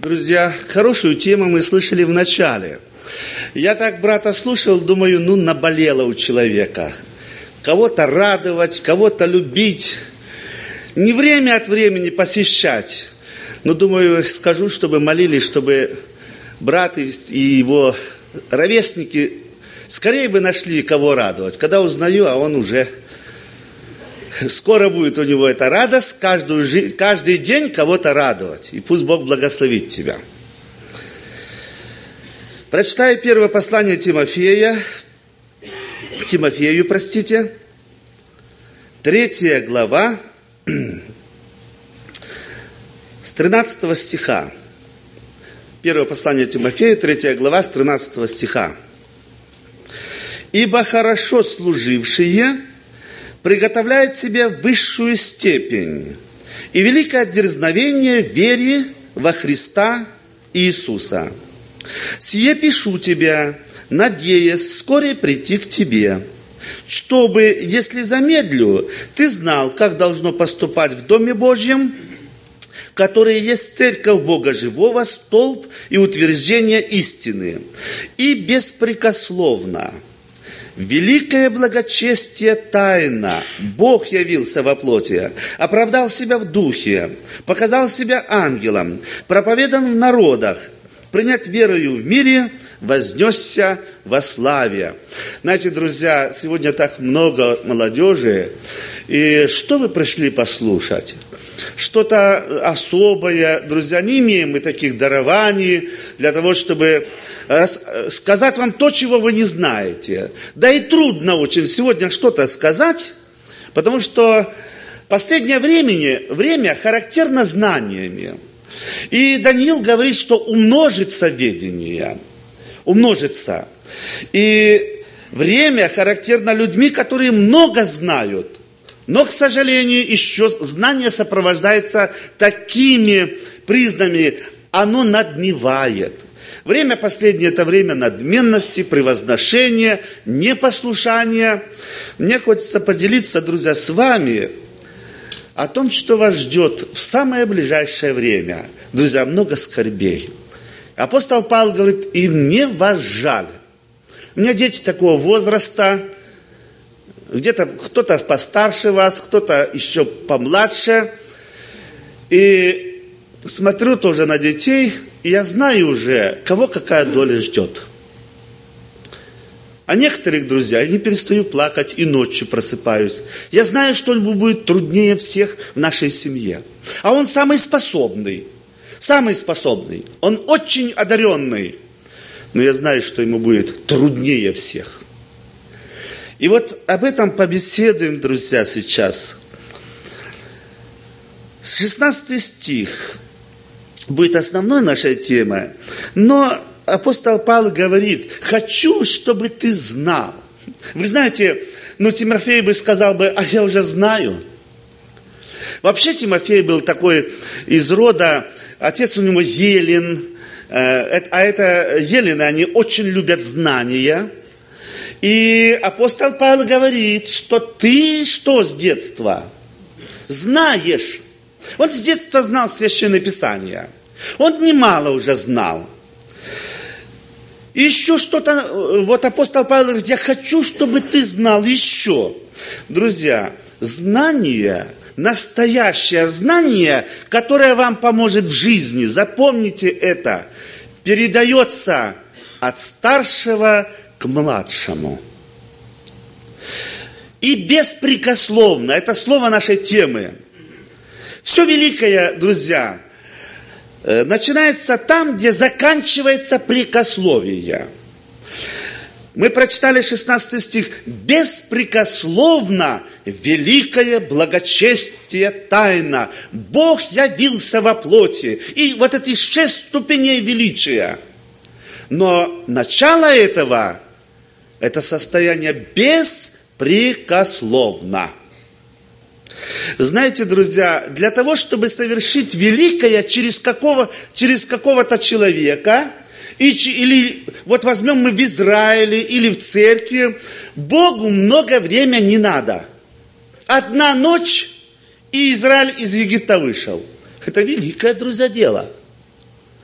Друзья, хорошую тему мы слышали в начале. Я так брата слушал, думаю, наболело у человека. Кого-то радовать, кого-то любить. Не время от времени посещать. Но, думаю, скажу, чтобы молились, чтобы брат и его ровесники скорее бы нашли, кого радовать. Когда узнаю, а он уже... Скоро будет у него эта радость, каждый день кого-то радовать. И пусть Бог благословит тебя. Прочитаю первое послание Тимофею, 3 глава, с 13 стиха. Первое послание Тимофею, 3 глава, с 13 стиха. «Ибо хорошо служившие приготовляет себе высшую степень и великое дерзновение в вере во Христа Иисуса. Сие пишу тебе, надеясь вскоре прийти к тебе, чтобы, если замедлю, ты знал, как должно поступать в Доме Божьем, который есть церковь Бога Живого, столб и утверждение истины, и беспрекословно. Великое благочестие тайна. Бог явился во плоти, оправдал себя в духе, показал себя ангелом, проповедан в народах, принят верою в мире, вознесся во славе». Знаете, друзья, сегодня так много молодежи, и что вы пришли послушать? Что-то особое, друзья, не имеем мы таких дарований для того, чтобы сказать вам то, чего вы не знаете. Да и трудно очень сегодня что-то сказать, потому что последнее время характерно знаниями. И Даниил говорит, что умножится ведение. Умножится. И время характерно людьми, которые много знают. Но, к сожалению, еще знание сопровождается такими признаками, оно надмевает. Время последнее – это время надменности, превозношения, непослушания. Мне хочется поделиться, друзья, с вами о том, что вас ждет в самое ближайшее время. Друзья, много скорбей. Апостол Павел говорит: «И мне вас жаль». У меня дети такого возраста, где-то кто-то постарше вас, кто-то еще помладше. И смотрю тоже на детей, и я знаю уже, кого какая доля ждет. А некоторых, друзья, я не перестаю плакать и ночью просыпаюсь. Я знаю, что ему будет труднее всех в нашей семье. А он самый способный. Он очень одаренный. Но я знаю, что ему будет труднее всех. И вот об этом побеседуем, друзья, сейчас. 16 стих будет основной нашей темой. Но апостол Павел говорит: «Хочу, чтобы ты знал». Вы знаете, Тимофей бы сказал бы: «А я уже знаю». Вообще Тимофей был такой из рода, отец у него Елен, а это Елены, они очень любят знания. И апостол Павел говорит, что ты что с детства? Знаешь. Он с детства знал Священное Писание. Он немало уже знал. И еще что-то, вот апостол Павел говорит: «Я хочу, чтобы ты знал еще». Друзья, знание, настоящее знание, которое вам поможет в жизни, запомните это, передается от старшего к младшему. И беспрекословно, это слово нашей темы. Все великое, друзья, начинается там, где заканчивается прекословие. Мы прочитали 16 стих. «Беспрекословно великое благочестие тайна. Бог явился во плоти». И вот эти 6 ступеней величия. Но начало этого – это состояние беспрекословно. Знаете, друзья, для того, чтобы совершить великое через какого-то человека, или вот возьмем мы в Израиле или в церкви, Богу много времени не надо. 1 ночь, и Израиль из Египта вышел. Это великое, друзья, дело.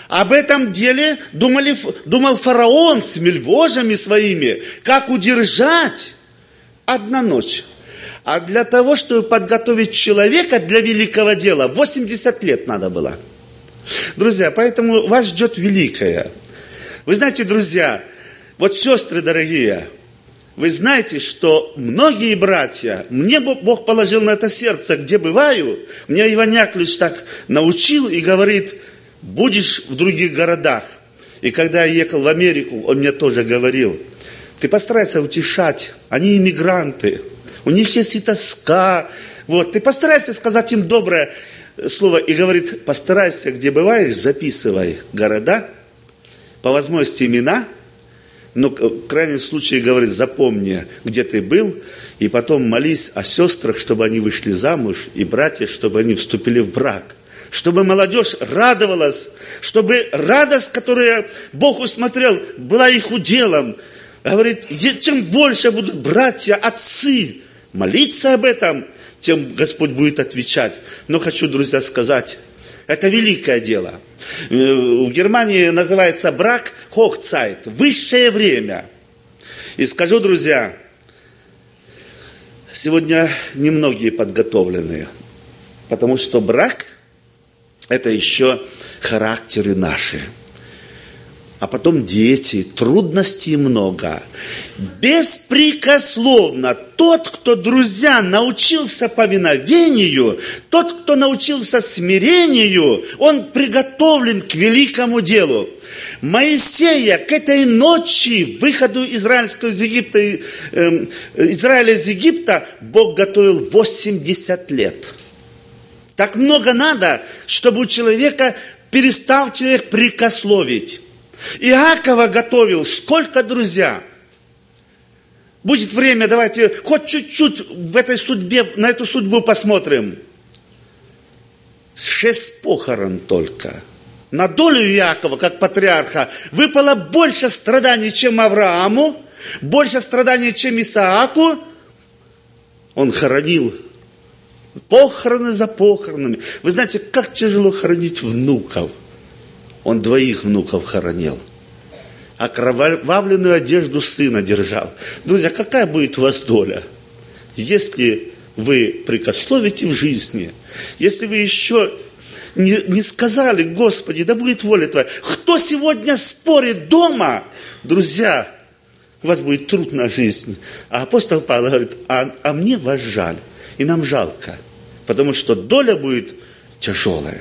Об этом деле думал фараон с вельможами своими, как удержать. Одна ночь. А для того, чтобы подготовить человека для великого дела, 80 лет надо было. Друзья, поэтому вас ждет великое. Вы знаете, друзья, вот сестры дорогие, вы знаете, что многие братья, мне Бог положил на это сердце, где бываю, меня Иван Яковлевич так научил и говорит, будешь в других городах. И когда я ехал в Америку, он мне тоже говорил, ты постарайся утешать, они иммигранты, у них есть и тоска, вот, ты постарайся сказать им доброе слово. И говорит, постарайся, где бываешь, записывай города, по возможности имена, но в крайнем случае, говорит, запомни, где ты был, и потом молись о сестрах, чтобы они вышли замуж, и братья, чтобы они вступили в брак. Чтобы молодежь радовалась, чтобы радость, которую Бог усмотрел, была их уделом. Говорит, чем больше будут братья, отцы молиться об этом, тем Господь будет отвечать. Но хочу, друзья, сказать, это великое дело. В Германии называется брак Hochzeit, высшее время. И скажу, друзья, сегодня немногие подготовлены, потому что брак – это еще характеры наши. А потом дети, трудностей много. Беспрекословно тот, кто, друзья, научился повиновению, тот, кто научился смирению, он приготовлен к великому делу. Моисея к этой ночи, выходу Израиля из Египта, Бог готовил 80 лет. Так много надо, чтобы у человека перестал человек прекословить. Иакова готовил. Сколько, друзья? Будет время, давайте хоть чуть-чуть в этой судьбе, на эту судьбу посмотрим. 6 похорон только. На долю Иакова, как патриарха, выпало больше страданий, чем Аврааму, больше страданий, чем Исааку. Он хоронил похороны за похоронами. Вы знаете, как тяжело хоронить внуков. Он 2 внуков хоронил. Окровавленную одежду сына держал. Друзья, какая будет у вас доля, если вы прекословите в жизни, если вы еще не сказали, Господи, да будет воля Твоя. Кто сегодня спорит дома, друзья, у вас будет трудная жизнь. А апостол Павел говорит, а мне вас жаль, и нам жалко, потому что доля будет тяжелая.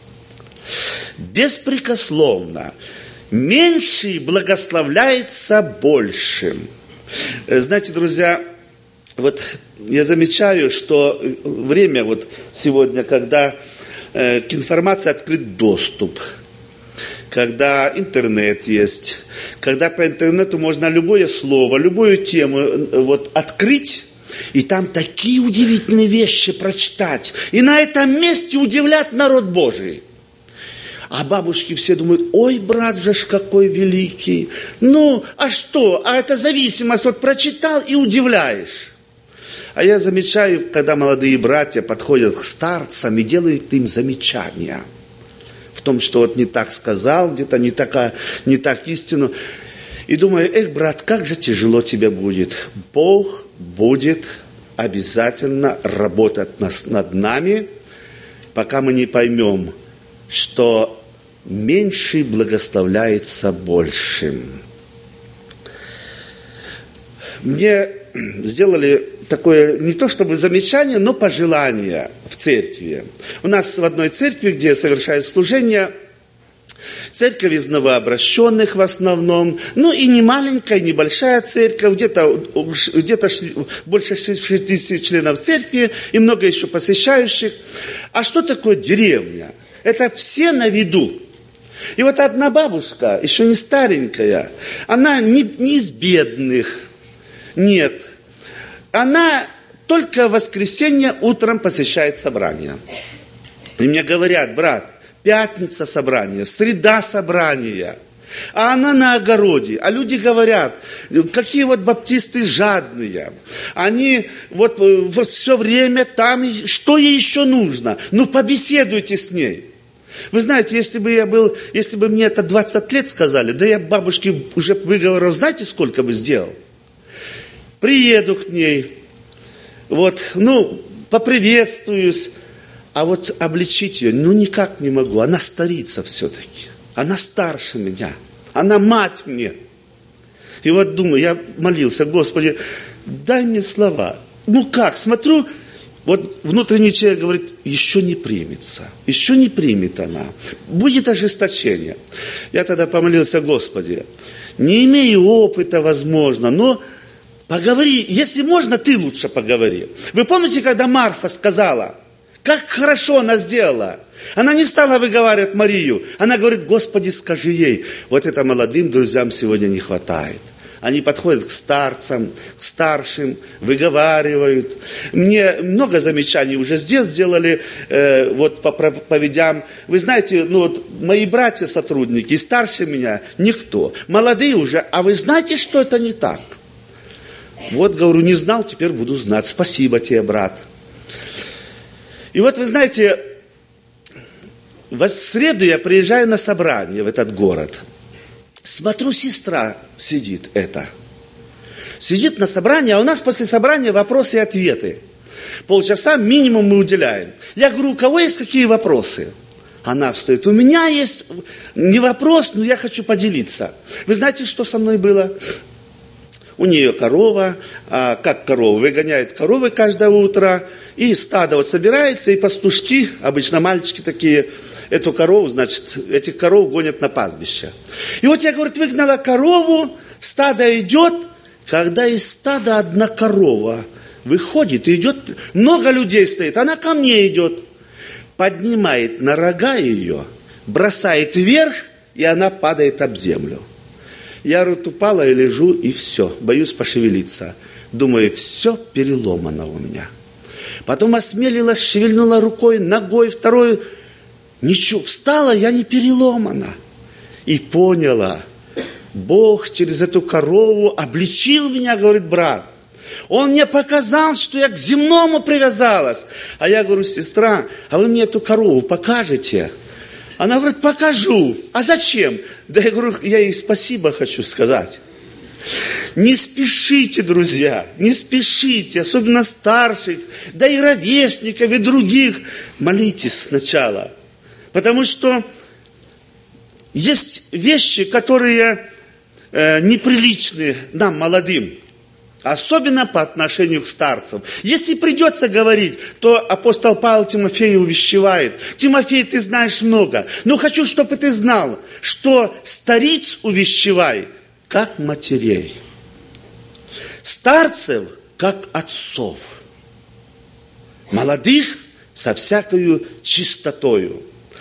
Беспрекословно. Меньший благословляется большим. Знаете, друзья, вот я замечаю, что время вот сегодня, когда к информации открыт доступ, когда интернет есть, когда по интернету можно любое слово, любую тему вот открыть, и там такие удивительные вещи прочитать. И на этом месте удивлять народ Божий. А бабушки все думают, ой, брат же ж какой великий. Ну, а что? А это зависимость, вот прочитал и удивляешь. А я замечаю, когда молодые братья подходят к старцам и делают им замечания. В том, что вот не так сказал, где-то не так истину. И думаю, брат, как же тяжело тебе будет. Бог будет обязательно работать над нами, пока мы не поймем, что меньший благословляется большим. Мне сделали такое, не то чтобы замечание, но пожелание в церкви. У нас в одной церкви, где совершают служение, церковь из новообращенных в основном, ну и не маленькая, не большая церковь, где-то больше 60 членов церкви и много еще посещающих. А что такое деревня? Это все на виду. И вот одна бабушка, еще не старенькая, она не из бедных, нет. Она только в воскресенье утром посещает собрание. И мне говорят, брат, пятница собрание, среда собрание. А она на огороде. А люди говорят, какие вот баптисты жадные. Они вот все время там, что ей еще нужно? Ну, побеседуйте с ней. Вы знаете, если бы мне это 20 лет сказали, да я бабушке уже выговоров, знаете, сколько бы сделал? Приеду к ней, поприветствуюсь, а вот обличить ее, никак не могу. Она старица все-таки, она старше меня, она мать мне. И вот думаю, я молился, Господи, дай мне слова. Смотрю, вот внутренний человек говорит, еще не примется, еще не примет она, будет ожесточение. Я тогда помолился, Господи, не имею опыта, возможно, но поговори, если можно, ты лучше поговори. Вы помните, когда Марфа сказала, как хорошо она сделала? Она не стала выговаривать Марию, она говорит, Господи, скажи ей, вот это молодым друзьям сегодня не хватает. Они подходят к старцам, к старшим, выговаривают. Мне много замечаний уже здесь сделали, по проповедям. Вы знаете, мои братья-сотрудники, старше меня, никто. Молодые уже, а вы знаете, что это не так? Говорю, не знал, теперь буду знать. Спасибо тебе, брат. И вы знаете, в среду я приезжаю на собрание в этот город. Смотрю, сестра сидит Сидит на собрании, а у нас после собрания вопросы и ответы. Полчаса минимум мы уделяем. Я говорю, у кого есть какие вопросы? Она встает. У меня есть не вопрос, но я хочу поделиться. Вы знаете, что со мной было? У нее корова. Как корова? Выгоняет коровы каждое утро. И стадо собирается, и пастушки, обычно мальчики такие, эту корову, этих коров гонят на пастбище. И я, говорит, выгнала корову, стадо идет, когда из стада одна корова выходит, идет, много людей стоит, она ко мне идет, поднимает на рога ее, бросает вверх, и она падает об землю. Я, говорит, упала и лежу, и все, боюсь пошевелиться. Думаю, все переломано у меня. Потом осмелилась, шевельнула рукой, ногой, второй. Ничего, встала, я не переломана. И поняла, Бог через эту корову обличил меня, говорит, брат. Он мне показал, что я к земному привязалась. А я говорю, сестра, а вы мне эту корову покажете? Она говорит, покажу. А зачем? Да я говорю, я ей спасибо хочу сказать. Не спешите, друзья, не спешите, особенно старших, да и ровесников, и других. Молитесь сначала. Потому что есть вещи, которые неприличны нам, молодым. Особенно по отношению к старцам. Если придется говорить, то апостол Павел Тимофею увещевает. Тимофей, ты знаешь много, но хочу, чтобы ты знал, что стариц увещевай, как матерей. Старцев, как отцов. Молодых со всякою чистотою.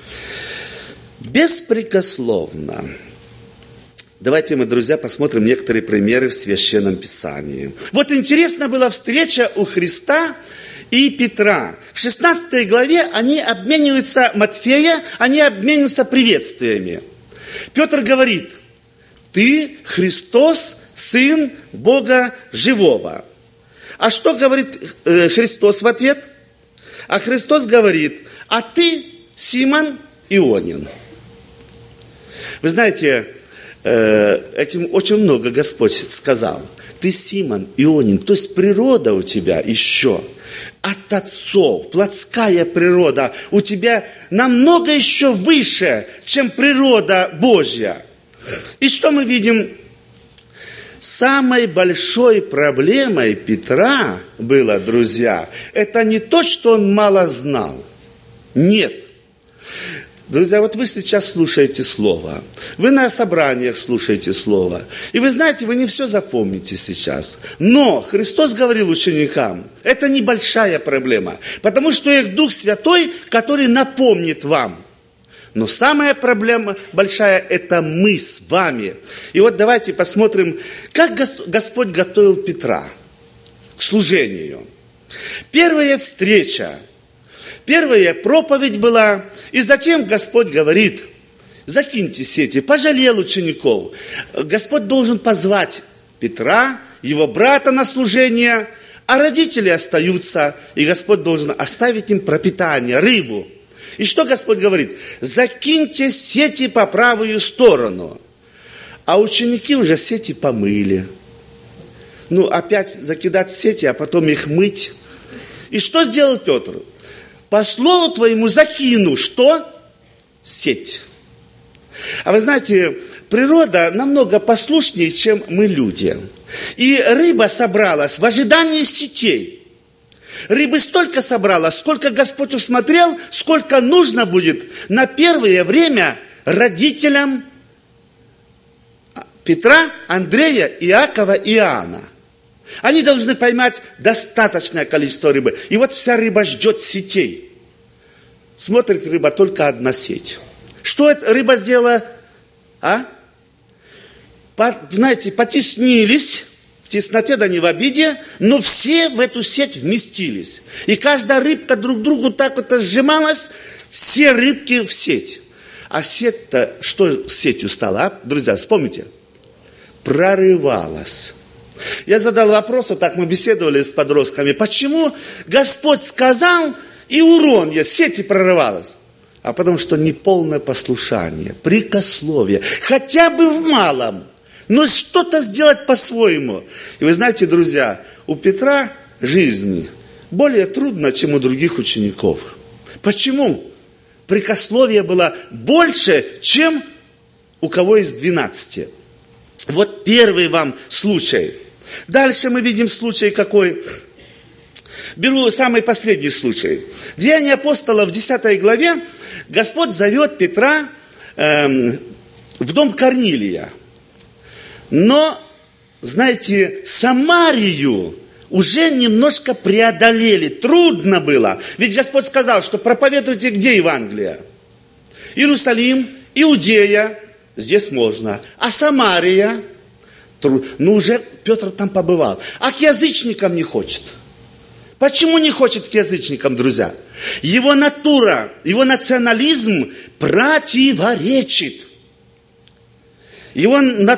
Беспрекословно. Давайте мы, друзья, посмотрим некоторые примеры в Священном Писании. Интересна была встреча у Христа и Петра. В 16 главе они обмениваются, Матфея, они обмениваются приветствиями. Петр говорит, ты Христос, Сын Бога Живого. А что говорит Христос в ответ? А Христос говорит, а ты Симон Ионин. Вы знаете, этим очень много Господь сказал. Ты Симон Ионин, то есть природа у тебя еще от отцов, плотская природа у тебя намного еще выше, чем природа Божья. И что мы видим? Самой большой проблемой Петра было, друзья, это не то, что он мало знал. Нет. Друзья, вы сейчас слушаете Слово. Вы на собраниях слушаете Слово. И вы знаете, вы не все запомните сейчас. Но Христос говорил ученикам, это небольшая проблема. Потому что есть Дух Святой, который напомнит вам. Но самая проблема большая, это мы с вами. И давайте посмотрим, как Господь готовил Петра к служению. Первая встреча. Первая проповедь была, и затем Господь говорит, закиньте сети, пожалел учеников. Господь должен позвать Петра, его брата на служение, а родители остаются, и Господь должен оставить им пропитание, рыбу. И что Господь говорит? Закиньте сети по правую сторону. А ученики уже сети помыли. Опять закидать сети, а потом их мыть. И что сделал Петр? По слову твоему закину, что? Сеть. А вы знаете, природа намного послушнее, чем мы люди. И рыба собралась в ожидании сетей. Рыбы столько собралось, сколько Господь усмотрел, сколько нужно будет на первое время родителям Петра, Андрея, Иакова и Иоанна. Они должны поймать достаточное количество рыбы. И вот вся рыба ждет сетей. Смотрит рыба, только одна сеть. Что эта рыба сделала? Знаете, потеснились, в тесноте да не в обиде, но все в эту сеть вместились. И каждая рыбка друг к другу так вот сжималась, все рыбки в сеть. А сеть-то, что с сетью стала, друзья, вспомните? Прорывалась. Я задал вопрос, вот так мы беседовали с подростками, почему Господь сказал, и урон есть, сети прорывалась? А потому что неполное послушание, прикословие, хотя бы в малом, но что-то сделать по-своему. И вы знаете, друзья, у Петра жизнь более трудна, чем у других учеников. Почему? Прикословие было больше, чем у кого из 12. Вот первый вам случай. Дальше мы видим случай какой. Беру самый последний случай. Деяния апостолов в 10 главе. Господь зовет Петра в дом Корнилия. Но, знаете, Самарию уже немножко преодолели. Трудно было. Ведь Господь сказал, что проповедуйте где Евангелие? Иерусалим, Иудея, здесь можно. А Самария, уже Петр там побывал. А к язычникам не хочет. Почему не хочет к язычникам, друзья? Его натура, его национализм противоречит. Его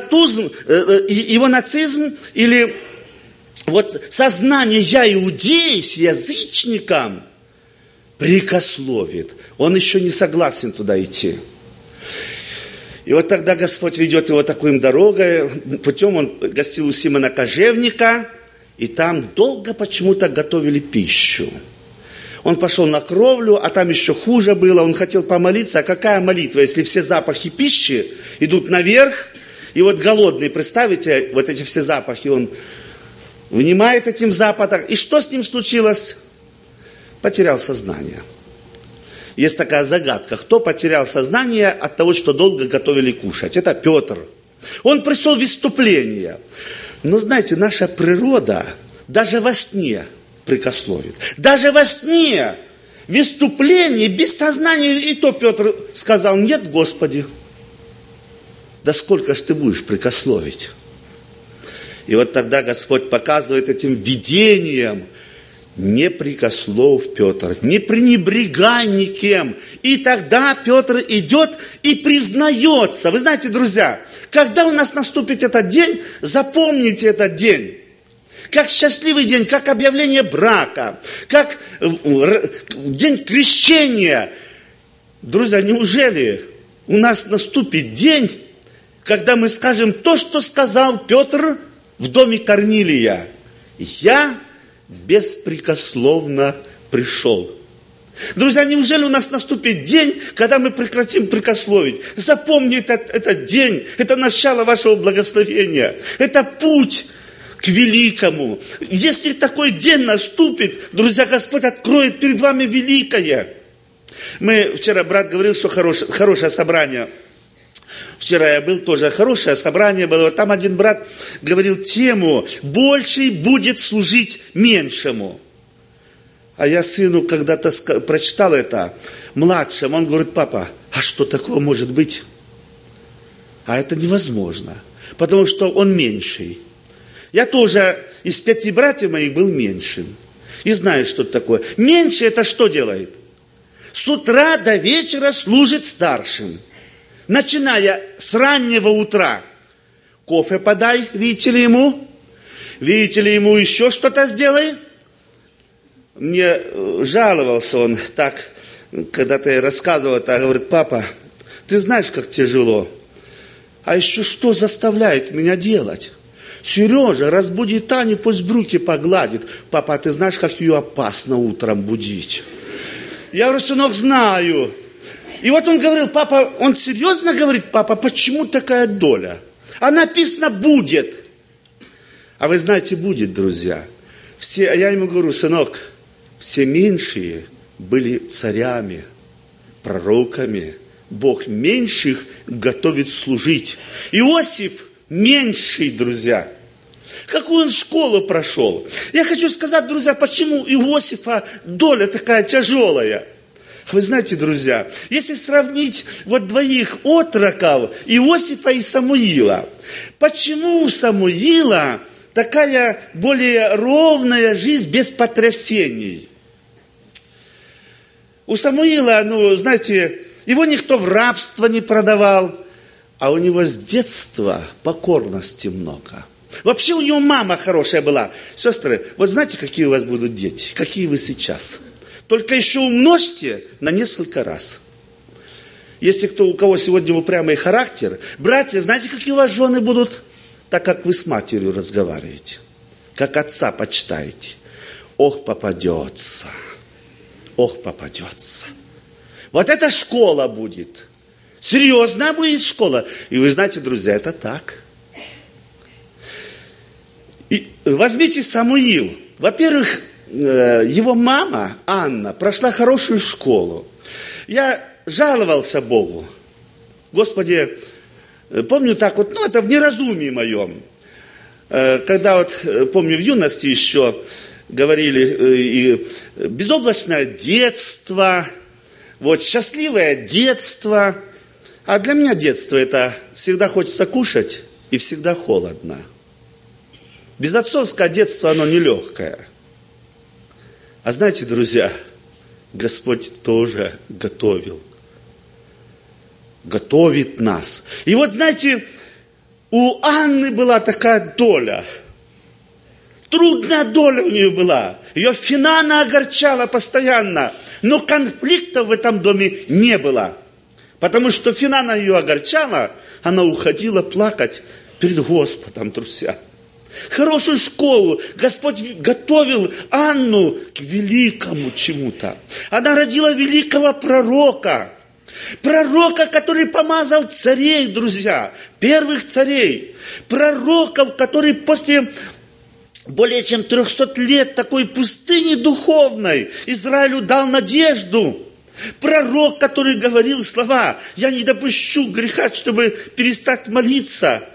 нацизм или вот сознание «я иудей» с язычником прикословит. Он еще не согласен туда идти. И вот тогда Господь ведет его такой дорогой, путем он гостил у Симона Кожевника, и там долго почему-то готовили пищу. Он пошел на кровлю, а там еще хуже было, он хотел помолиться. А какая молитва, если все запахи пищи идут наверх, и вот голодный, представьте, вот эти все запахи, он внимает этим запахом. И что с ним случилось? Потерял сознание. Есть такая загадка. Кто потерял сознание от того, что долго готовили кушать? Это Петр. Он пришел в исступление. Но знаете, наша природа даже во сне прикословит. Даже во сне, в исступлении, без сознания. И то Петр сказал: нет, Господи. Да сколько ж ты будешь прикословить? И вот тогда Господь показывает этим видением: не прикослов, Петр, не пренебрегай никем. И тогда Петр идет и признается. Вы знаете, друзья, когда у нас наступит этот день, запомните этот день. Как счастливый день, как объявление брака, как день крещения. Друзья, неужели у нас наступит день, когда мы скажем то, что сказал Петр в доме Корнилия? Я беспрекословно пришел. Друзья, неужели у нас наступит день, когда мы прекратим прикословить? Запомни этот день, это начало вашего благословения, это путь к великому. Если такой день наступит, друзья, Господь откроет перед вами великое. Вчера брат говорил, что хорошее собрание. Вчера я был, тоже хорошее собрание было. Там один брат говорил тему: «Больший будет служить меньшему». А я сыну когда-то прочитал это, младшему. Он говорит: папа, а что такого может быть? А это невозможно, потому что он меньший. Я тоже из 5 братьев моих был меньшим. И знаю, что это такое. Меньший это что делает? С утра до вечера служит старшим. Начиная с раннего утра. Кофе подай, видите ли ему? Видите ли ему еще что-то сделай? Мне жаловался он так когда-то я рассказывал это, говорит: папа, ты знаешь, как тяжело. А еще что заставляет меня делать? Сережа, разбуди Таню, пусть брюки погладит. Папа, ты знаешь, как ее опасно утром будить? Я говорю: сынок, знаю. И вот он говорил: папа, он серьезно говорит: папа, почему такая доля? А написано будет. А вы знаете, будет, друзья. А я ему говорю: сынок, все меньшие были царями, пророками. Бог меньших готовит служить. Иосиф меньший, друзья. Какую он школу прошел? Я хочу сказать, друзья, почему у Иосифа доля такая тяжелая. Вы знаете, друзья, если сравнить вот двоих отроков, Иосифа и Самуила, почему у Самуила такая более ровная жизнь без потрясений? У Самуила, знаете, его никто в рабство не продавал, а у него с детства покорности много. Вообще у него мама хорошая была. Сестры, вот знаете, какие у вас будут дети? Какие вы сейчас? Только еще умножьте на несколько раз. Если у кого сегодня упрямый характер, братья, знаете, какие у вас жены будут? Так как вы с матерью разговариваете, как отца почитаете. Ох, попадется. Ох, попадется. Вот эта школа будет. Серьезная будет школа. И вы знаете, друзья, это так. И возьмите Самуил. Во-первых, его мама, Анна, прошла хорошую школу. Я жаловался Богу. Господи, помню так вот, это в неразумии моем. Когда вот, помню, в юности еще говорили, безоблачное детство, вот, счастливое детство. А для меня детство это всегда хочется кушать и всегда холодно. Безотцовское детство, оно нелегкое. А знаете, друзья, Господь тоже готовил. Готовит нас. И вот, знаете, у Анны была такая доля. Трудная доля у нее была. Ее Финана огорчала постоянно. Но конфликтов в этом доме не было. Потому что Финана ее огорчала, она уходила плакать перед Господом, друзья. Хорошую школу Господь готовил Анну к великому чему-то. Она родила великого пророка. Пророка, который помазал царей, друзья, первых царей. Пророков, который после более чем 300 лет такой пустыни духовной Израилю дал надежду. Пророк, который говорил слова: «Я не допущу греха, чтобы перестать молиться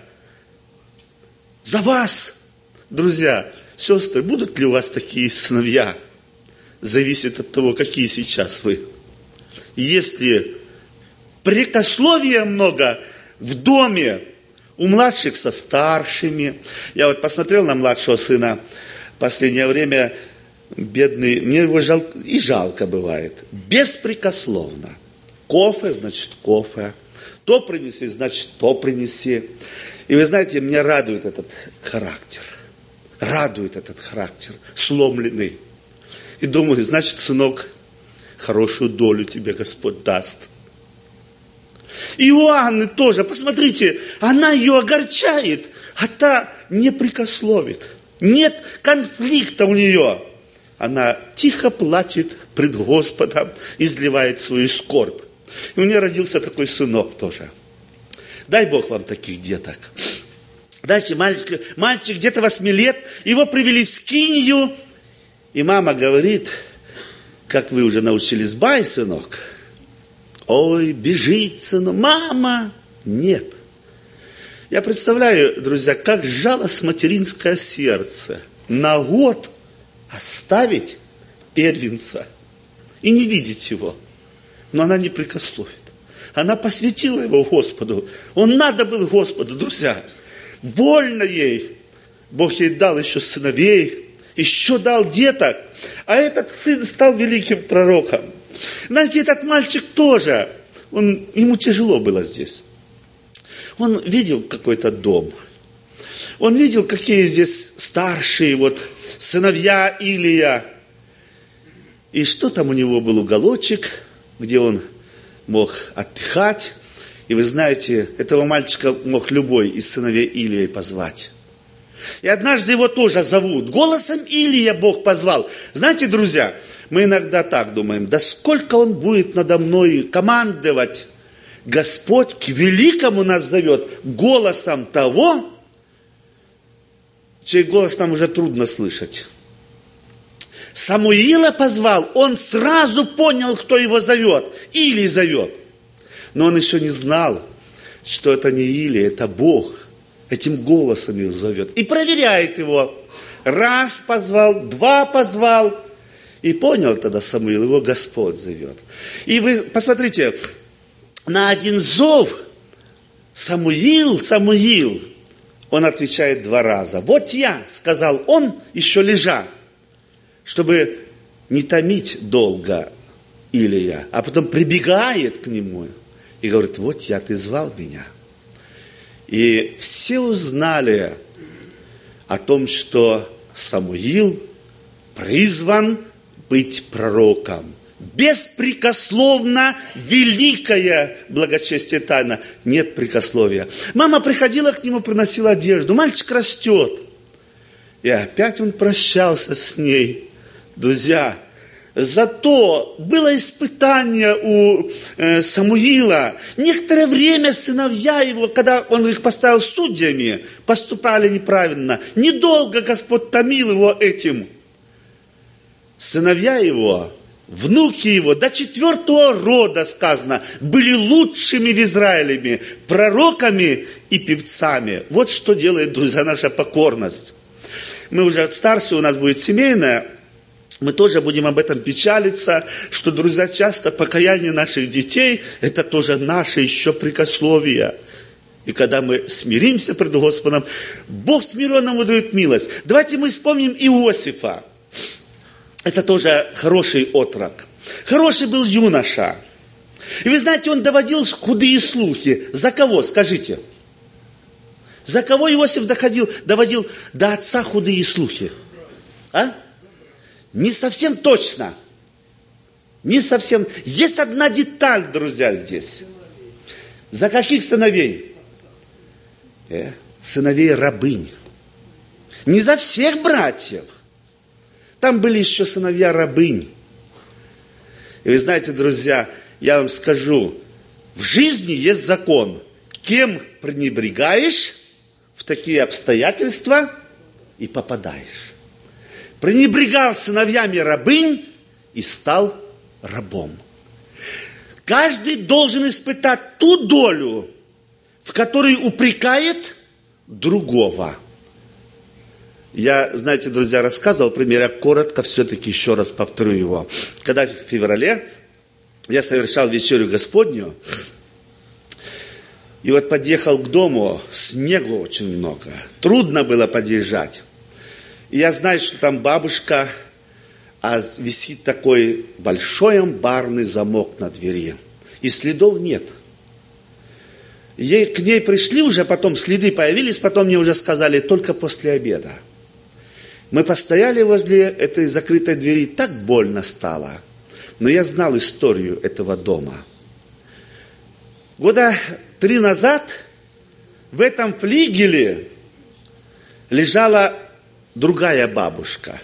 за вас». Друзья, сестры, будут ли у вас такие сыновья? Зависит от того, какие сейчас вы. Если прикословия много в доме, у младших со старшими. Я вот посмотрел на младшего сына в последнее время, бедный, мне его жалко, и жалко бывает. Беспрекословно. Кофе, значит кофе. То принеси, значит то принеси. И вы знаете, меня радует этот характер. Радует этот характер, сломленный. И думаю, значит, сынок, хорошую долю тебе Господь даст. И у Анны тоже, посмотрите, она ее огорчает, а та не прикословит. Нет конфликта у нее. Она тихо плачет пред Господом, изливает свою скорбь. И у нее родился такой сынок тоже. Дай Бог вам таких деток. Дальше мальчик где-то 8 лет, его привели в скинию, и мама говорит: как вы уже научились бай, сынок? Ой, бежит сынок, мама, нет. Я представляю, друзья, как жалость материнское сердце на год оставить первенца и не видеть его. Но она не прикословит. Она посвятила его Господу. Он надо был Господу, друзья. Больно ей. Бог ей дал еще сыновей, еще дал деток. А этот сын стал великим пророком. Знаете, этот мальчик тоже, ему тяжело было здесь. Он видел какой-то дом. Он видел, какие здесь старшие сыновья Илия. И что там у него был уголочек, где он мог отдыхать. И вы знаете, этого мальчика мог любой из сыновей Илии позвать. И однажды его тоже зовут. Голосом Илия Бог позвал. Знаете, друзья, мы иногда так думаем, да сколько он будет надо мной командовать. Господь к великому нас зовет голосом того, чей голос нам уже трудно слышать. Самуила позвал, он сразу понял, кто его зовет. Илий зовет. Но он еще не знал, что это не Илия, это Бог. Этим голосом его зовет. И проверяет его. Раз позвал, два позвал. И понял тогда Самуил, его Господь зовет. И вы посмотрите, на один зов Самуил, он отвечает 2 раза. Вот я, сказал он, еще лежа, чтобы не томить долго Илия. А потом прибегает к нему и говорит, вот я, ты звал меня. И все узнали о том, что Самуил призван быть пророком. Беспрекословно великая благочестие тайна. Нет прекословия. Мама приходила к нему, приносила одежду. Мальчик растет. И опять он прощался с ней. Друзья, зато было испытание у Самуила. Некоторое время сыновья его, когда он их поставил судьями, поступали неправильно. Недолго Господь томил его этим. Сыновья его, внуки его, до 4-го рода, сказано, были лучшими в Израиле, пророками и певцами. Вот что делает, друзья, наша покорность. Мы уже старше, у нас будет семейная. Мы тоже будем об этом печалиться, что, друзья, часто покаяние наших детей, это тоже наше еще прикословие. И когда мы смиримся пред Господом, Бог смиренному дает милость. Давайте мы вспомним Иосифа. Это тоже хороший отрок. Хороший был юноша. И вы знаете, он доводил худые слухи. За кого, скажите? За кого Иосиф доводил до отца худые слухи? А? Не совсем точно. Не совсем. Есть одна деталь, друзья, здесь. За каких сыновей? Сыновей рабынь. Не за всех братьев. Там были еще сыновья рабынь. И вы знаете, друзья, я вам скажу, в жизни есть закон. Кем пренебрегаешь, в такие обстоятельства и попадаешь. Пренебрегал сыновьями рабынь и стал рабом. Каждый должен испытать ту долю, в которой упрекает другого. Я, знаете, друзья, рассказывал пример, я коротко все-таки еще раз повторю его. Когда в феврале я совершал вечерю Господню, и вот подъехал к дому, снегу очень много, трудно было подъезжать. И я знаю, что там бабушка, а висит такой большой амбарный замок на двери, и следов нет. К ней пришли уже, потом следы появились, потом мне уже сказали, только после обеда. Мы постояли возле этой закрытой двери, так больно стало. Но я знал историю этого дома. 3 года назад в этом флигеле лежала другая бабушка.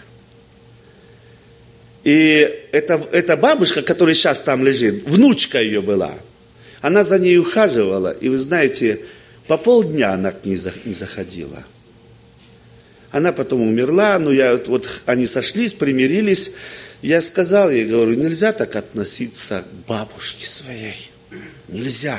И эта бабушка, которая сейчас там лежит, внучка ее была. Она за ней ухаживала, и вы знаете, по полдня она к ней не заходила. Она потом умерла, но они сошлись, примирились. Я сказал ей, говорю, нельзя так относиться к бабушке своей. Нельзя.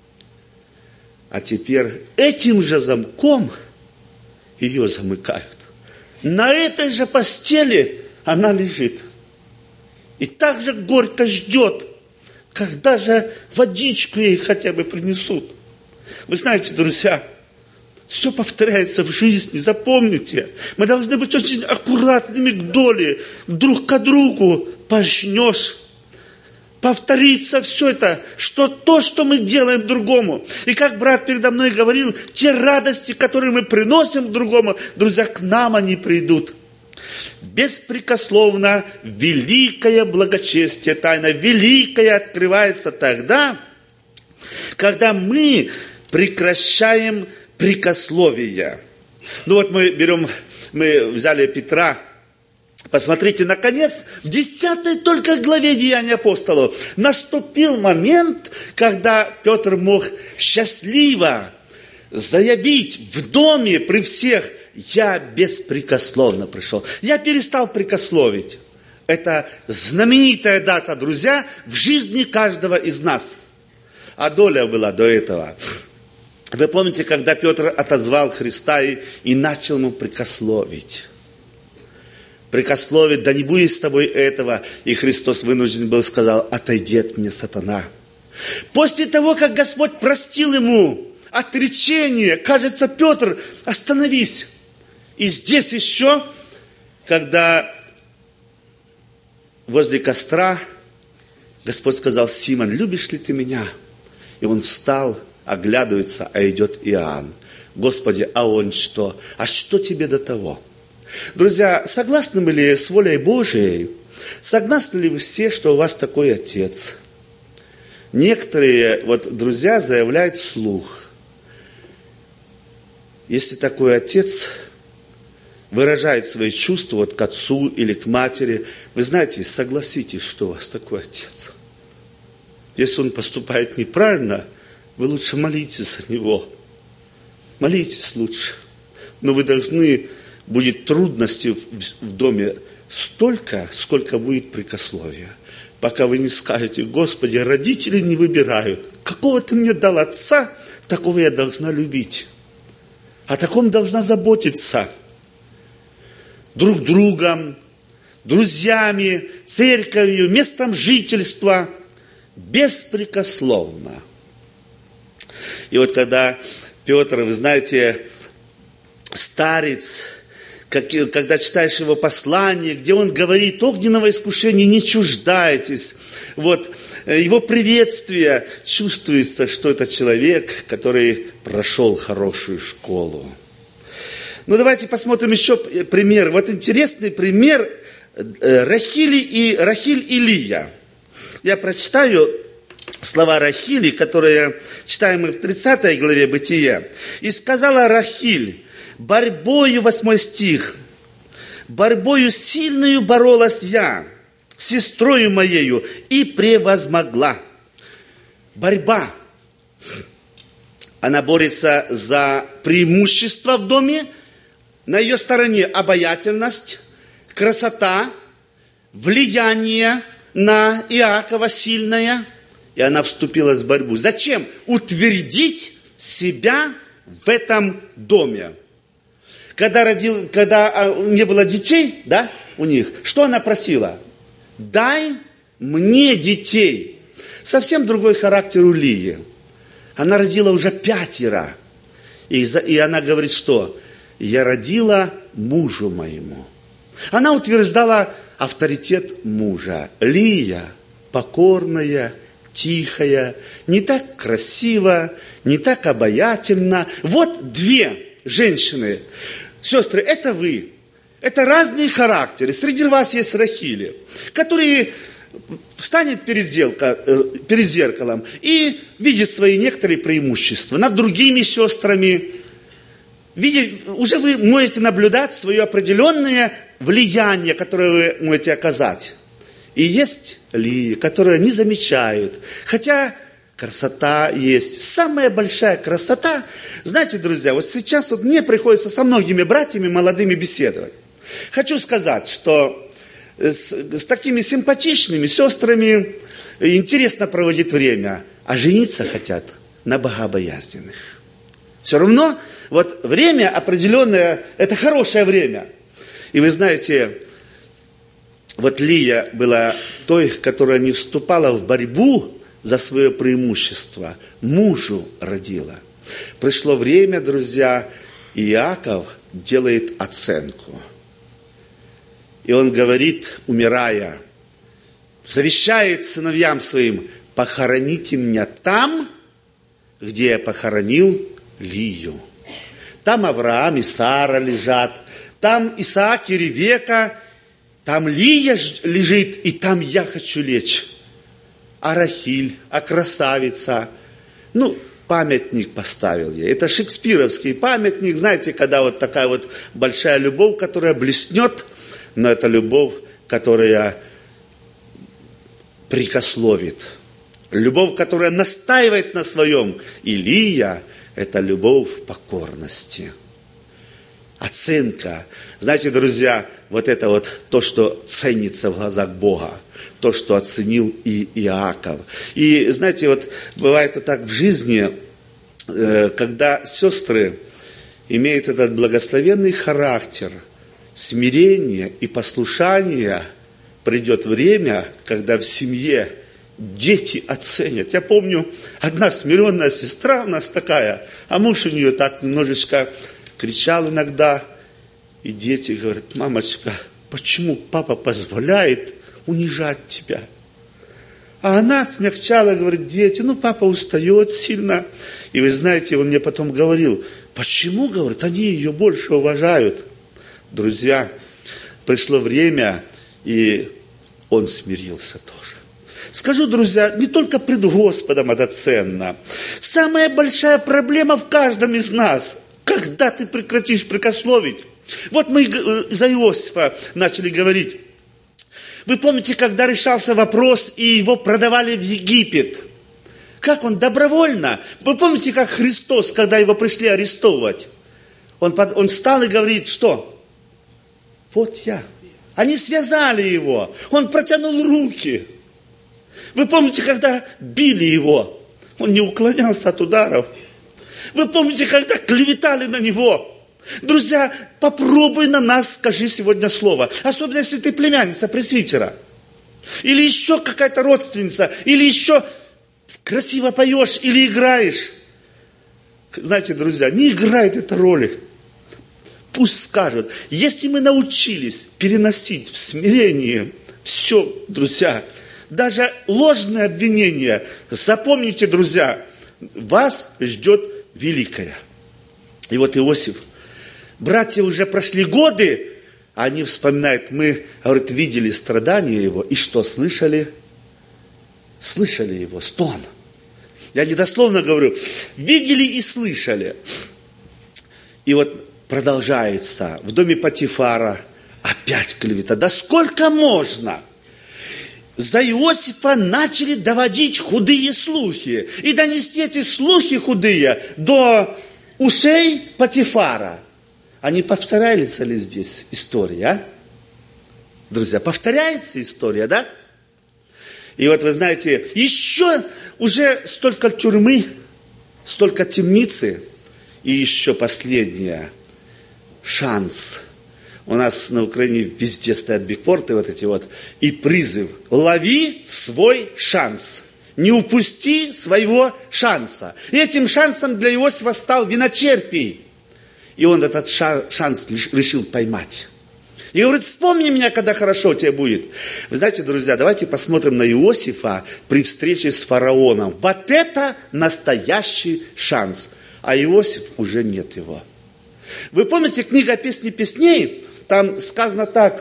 А теперь этим же замком ее замыкают. На этой же постели она лежит. И так же горько ждет, когда же водичку ей хотя бы принесут. Вы знаете, друзья, все повторяется в жизни, запомните. Мы должны быть очень аккуратными к доле, друг к другу. Пожнешь, повторится все это, что то, что мы делаем другому. И как брат передо мной говорил, те радости, которые мы приносим другому, друзья, к нам они придут. беспрекословно великое благочестие, тайна великая открывается тогда, когда мы прекращаем прекословие. Ну вот мы взяли Петра. Посмотрите, наконец, в 10 только главе Деяний апостолов наступил момент, когда Петр мог счастливо заявить в доме при всех: я беспрекословно пришел. Я перестал прекословить. Это знаменитая дата, друзья, в жизни каждого из нас. А доля была до этого. Вы помните, когда Петр отозвал Христа и начал ему прекословить? Прекословить: да не будет с тобой этого. И Христос вынужден был сказал: отойди от меня, сатана. После того, как Господь простил ему отречение, кажется, Петр, остановись. И здесь еще, когда возле костра Господь сказал: Симон, любишь ли ты меня? И он встал, оглядывается, а идет Иоанн. Господи, а он что? А что тебе до того? Друзья, согласны мы ли с волей Божией? Согласны ли вы все, что у вас такой отец? Некоторые друзья заявляют вслух: если такой отец выражает свои чувства к отцу или к матери, вы знаете, согласитесь, что у вас такой отец. Если он поступает неправильно, вы лучше молитесь за него. Молитесь лучше. Но вы должны, будет трудностей в доме столько, сколько будет прекословия. Пока вы не скажете: Господи, родители не выбирают. Какого ты мне дал отца, такого я должна любить. О таком должна заботиться. Друг другом, друзьями, церковью, местом жительства. Беспрекословно. И вот когда Петр, вы знаете, старец, когда читаешь его послание, где он говорит: огненного искушения не чуждайтесь. Его приветствие, чувствуется, что это человек, который прошел хорошую школу. Ну, давайте посмотрим еще пример. Интересный пример Рахиль и Лия. Я прочитаю слова Рахили, которые читаем мы в 30 главе Бытия. «И сказала Рахиль: борьбою», 8 стих, «борьбою сильную боролась я с сестрою моею и превозмогла». Борьба. Она борется за преимущество в доме. На ее стороне обаятельность, красота, влияние на Иакова сильное. И она вступила в борьбу. Зачем? Утвердить себя в этом доме. Когда не было детей, да, у них, что она просила? Дай мне детей. Совсем другой характер у Лии. Она родила уже 5. И она говорит, что? Я родила мужу моему. Она утверждала авторитет мужа. Лия покорная, тихая, не так красиво, не так обаятельно. Вот 2 женщины. Сестры, это вы. Это разные характеры. Среди вас есть Рахили, которые встанет перед зеркалом и видит свои некоторые преимущества над другими сестрами. Уже вы можете наблюдать свое определенное влияние, которое вы можете оказать. И есть Лия, которая не замечают. Хотя красота есть. Самая большая красота. Знаете, друзья, сейчас мне приходится со многими братьями молодыми беседовать. Хочу сказать, что с такими симпатичными сестрами интересно проводить время, а жениться хотят на богобоязненных. Все равно время определенное, это хорошее время. И вы знаете, Лия была той, которая не вступала в борьбу за свое преимущество. Мужу родила. Пришло время, друзья, Иаков делает оценку. И он говорит, умирая, завещает сыновьям своим: похороните меня там, где я похоронил Лию. Там Авраам и Сара лежат, там Исаак и Ревека, Там Лия лежит, и там я хочу лечь. А Рахиль, а красавица. Памятник поставил ей. Это шекспировский памятник, знаете, когда вот такая вот большая любовь, которая блеснет, но это любовь, которая прикословит. Любовь, которая настаивает на своем. Илия – это любовь покорности. Оценка. Знаете, друзья, вот это вот то, что ценится в глазах Бога. То, что оценил и Иаков. И знаете, вот бывает вот так в жизни, когда сестры имеют этот благословенный характер, смирение и послушание, придет время, когда в семье дети оценят. Я помню, одна смиренная сестра у нас такая, а муж у нее так немножечко кричал иногда, и дети говорят: мамочка, почему папа позволяет унижать тебя? А она смягчала, говорит: дети, папа устает сильно. И вы знаете, он мне потом говорил: почему, говорит, они ее больше уважают? Друзья, пришло время, и он смирился тоже. Скажу, друзья, не только пред Господом это ценно. Самая большая проблема в каждом из нас, когда ты прекратишь прикословить. Вот мы за Иосифа начали говорить. Вы помните, когда решался вопрос, и его продавали в Египет? Как он добровольно? Вы помните, как Христос, когда его пришли арестовывать? Он встал и говорит, что? Вот я. Они связали его. Он протянул руки. Вы помните, когда били его? Он не уклонялся от ударов. Вы помните, когда клеветали на него? Друзья, попробуй на нас скажи сегодня слово. Особенно, если ты племянница пресвитера. Или еще какая-то родственница. Или еще красиво поешь или играешь. Знаете, друзья, не играет эта роли. Пусть скажут. Если мы научились переносить в смирении все, друзья, даже ложное обвинение, запомните, друзья, вас ждет великое. И вот Иосиф, братья уже прошли годы, а они вспоминают, мы, говорит, видели страдания его, и что, слышали? Слышали его, стон. Я недословно говорю, видели и слышали. И вот продолжается, в доме Потифара опять клевета. Да сколько можно? За Иосифа начали доводить худые слухи. И донести эти слухи худые до ушей Потифара. А не повторяется ли здесь история, а? Друзья, повторяется история, да? И вот вы знаете, еще уже столько тюрьмы, столько темницы, и еще последняя, шанс. У нас на Украине везде стоят бигборды вот эти вот, и призыв: лови свой шанс. Не упусти своего шанса. И этим шансом для Иосифа стал виночерпий. И он этот шанс решил поймать. И говорит: вспомни меня, когда хорошо тебе будет. Вы знаете, друзья, давайте посмотрим на Иосифа при встрече с фараоном. Вот это настоящий шанс. А Иосиф уже нет его. Вы помните, книга «Песни песней», там сказано так,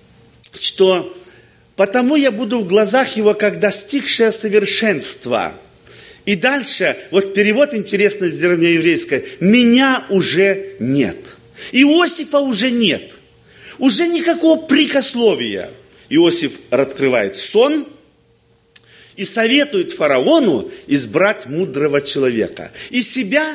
что «потому я буду в глазах его, как достигшее совершенства». И дальше, вот перевод интересный из древнееврейской, «меня уже нет». Иосифа уже нет. Уже никакого прикословия. Иосиф раскрывает сон и советует фараону избрать мудрого человека. И себя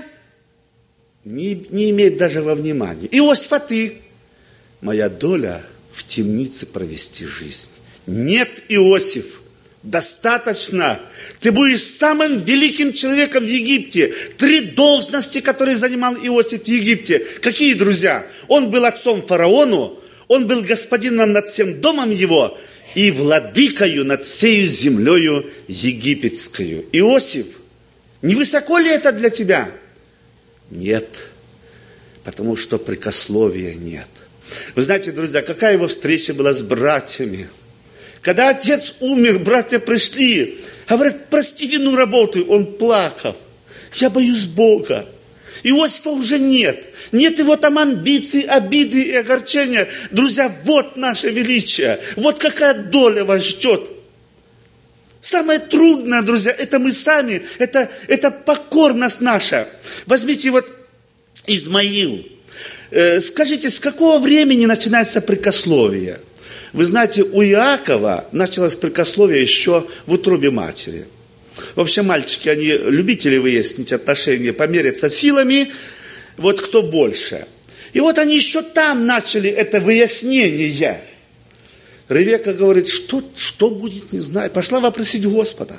не имеет даже во внимании. Иосиф, а ты? Моя доля в темнице провести жизнь. Нет, Иосиф, достаточно. Ты будешь самым великим человеком в Египте. 3 должности, которые занимал Иосиф в Египте. Какие, друзья? Он был отцом фараону, он был господином над всем домом его и владыкою над всею землею египетскую. Иосиф, не высоко ли это для тебя? Нет, потому что прикословия нет. Вы знаете, друзья, какая его встреча была с братьями? Когда отец умер, братья пришли, говорят: прости вину работу. Он плакал. Я боюсь Бога. Иосифа уже нет. Нет его там амбиций, обиды и огорчения. Друзья, вот наше величие. Вот какая доля вас ждет. Самое трудное, друзья, это мы сами. Это покорность наша. Возьмите вот Измаил. Скажите, с какого времени начинается прикословие? Вы знаете, у Иакова началось прикословие еще в утробе матери. Вообще, мальчики, они любители выяснить отношения, помериться силами, вот кто больше. И вот они еще там начали это выяснение. Ревека говорит, что будет, не знаю. Пошла вопросить Господа.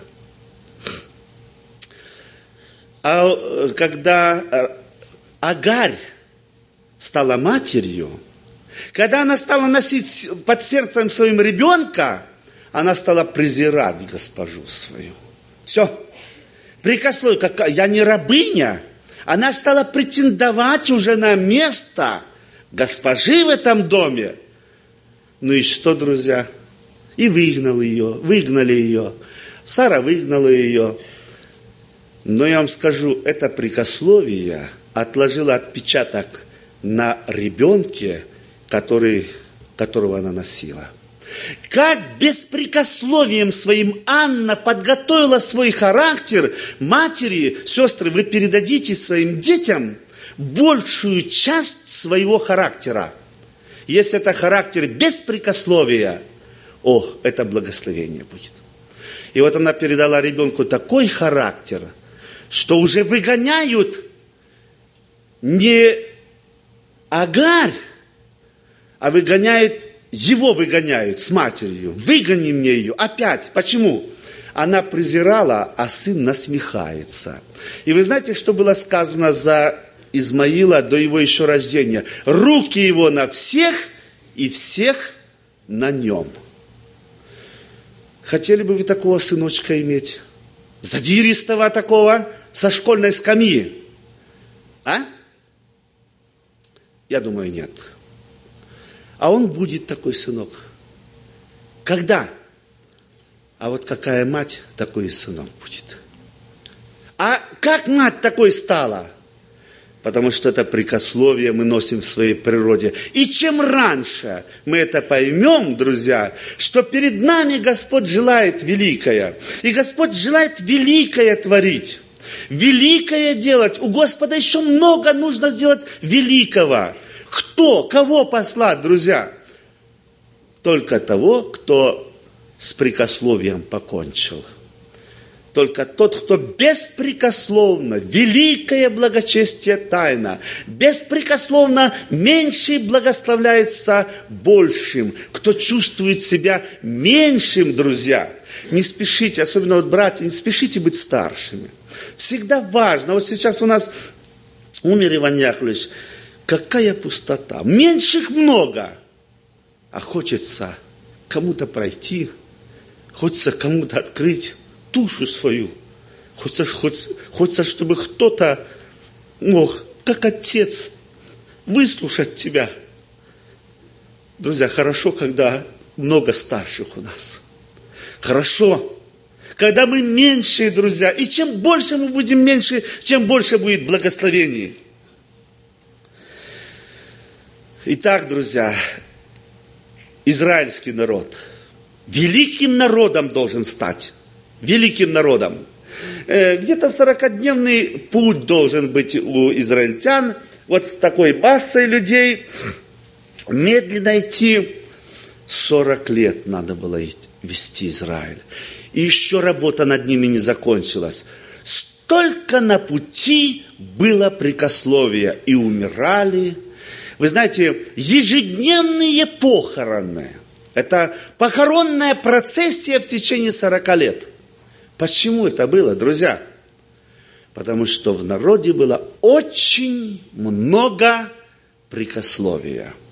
А когда Агарь стала матерью, когда она стала носить под сердцем своим ребенка, она стала презирать госпожу свою. Все. Прикословие, я не рабыня. Она стала претендовать уже на место госпожи в этом доме. Ну и что, друзья? И выгнали ее. Сара выгнала ее. Но я вам скажу, это прикословие отложило отпечаток на ребенке, которого она носила. Как беспрекословием своим Анна подготовила свой характер, матери, сестры, вы передадите своим детям большую часть своего характера. Если это характер беспрекословия, это благословение будет. И вот она передала ребенку такой характер, что уже выгоняют не Агарь, а его выгоняют с матерью. Выгони мне ее. Опять. Почему? Она презирала, а сын насмехается. И вы знаете, что было сказано за Измаила до его еще рождения? Руки его на всех, и всех на нем. Хотели бы вы такого сыночка иметь? Задиристого такого, со школьной скамьи? А? Я думаю, нет. А он будет такой сынок. Когда? А вот какая мать, такой и сынок будет. А как мать такой стала? Потому что это прикословие мы носим в своей природе. И чем раньше мы это поймем, друзья, что перед нами Господь желает великое. И Господь желает великое творить. Великое делать. У Господа еще много нужно сделать великого. Кого послать, друзья? Только того, кто с прикословием покончил. Только тот, кто беспрекословно, великое благочестие тайна, беспрекословно меньший благословляется большим. Кто чувствует себя меньшим, друзья, не спешите, особенно вот братья, не спешите быть старшими. Всегда важно. Вот сейчас у нас умер Иван Яковлевич. Какая пустота. Меньших много. А хочется кому-то пройти, хочется кому-то открыть душу свою. Хочется, чтобы кто-то мог, как отец, выслушать тебя. Друзья, хорошо, когда много старших у нас. Хорошо, когда мы меньшие, друзья. И чем больше мы будем меньше, тем больше будет благословений. Итак, друзья, израильский народ великим народом должен стать. Великим народом. Где-то 40-дневный путь должен быть у израильтян. Вот с такой массой людей медленно идти. 40 лет надо было вести Израиль. И еще работа над ними не закончилась. Столько на пути было прикословия. И умирали. Вы знаете, ежедневные похороны. Это похоронная процессия в течение 40 лет. Почему это было, друзья? Потому что в народе было очень много прикословия.